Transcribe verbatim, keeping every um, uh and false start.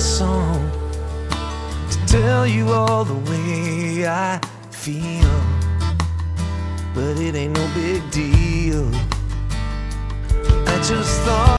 song to tell you all the way I feel, but it ain't no big deal. I just thought